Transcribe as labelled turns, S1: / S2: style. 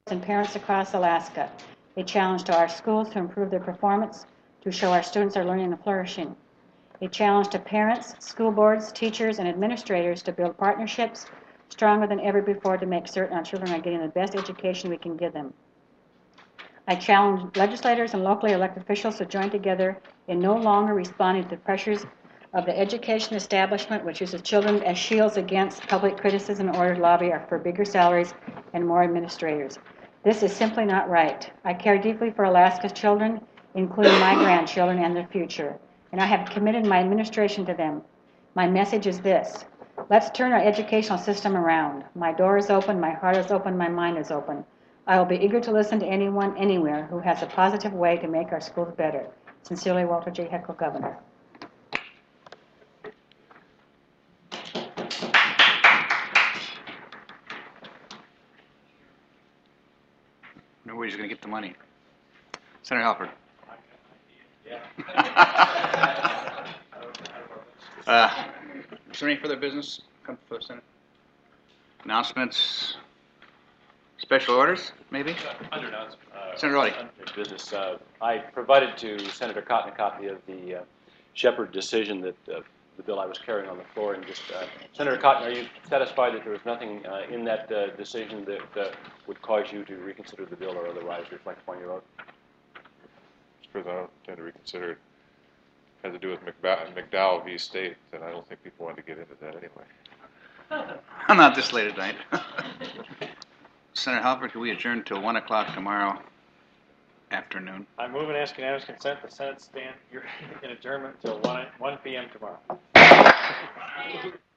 S1: and parents across Alaska. A challenge to our schools to improve their performance, to show our students are learning and flourishing. A challenge to parents, school boards, teachers, and administrators to build partnerships stronger than ever before to make certain our children are getting the best education we can give them. I challenge legislators and locally elected officials to join together in no longer responding to the pressures of the education establishment, which uses children as shields against public criticism in order to lobby for bigger salaries and more administrators. This is simply not right. I care deeply for Alaska's children, including my grandchildren and their future, and I have committed my administration to them. My message is this: let's turn our educational system around. My door is open, my heart is open, my mind is open. I will be eager to listen to anyone, anywhere, who has a positive way to make our schools better. Sincerely, Walter J. Heckel, Governor.
S2: Nobody's going to get the money. Senator Halpern. Is there any further business come before the Senate? Announcements? Special orders, maybe?
S3: Under announcements.
S2: Senator Roddy.
S3: Business. I provided to Senator Cotton a copy of the Shepard decision that the bill I was carrying on the floor. And just, Senator Cotton, are you satisfied that there was nothing in that decision that would cause you to reconsider the bill or otherwise reflect upon your oath?
S4: Mr. President, I don't intend to reconsider it. It has to do with McDowell v. State, and I don't think people want to get into that anyway.
S2: I'm not this late at night. Senator Halpern, can we adjourn till 1 o'clock tomorrow afternoon?
S5: I move and ask unanimous consent. The Senate stand in adjournment until 1 p.m. tomorrow.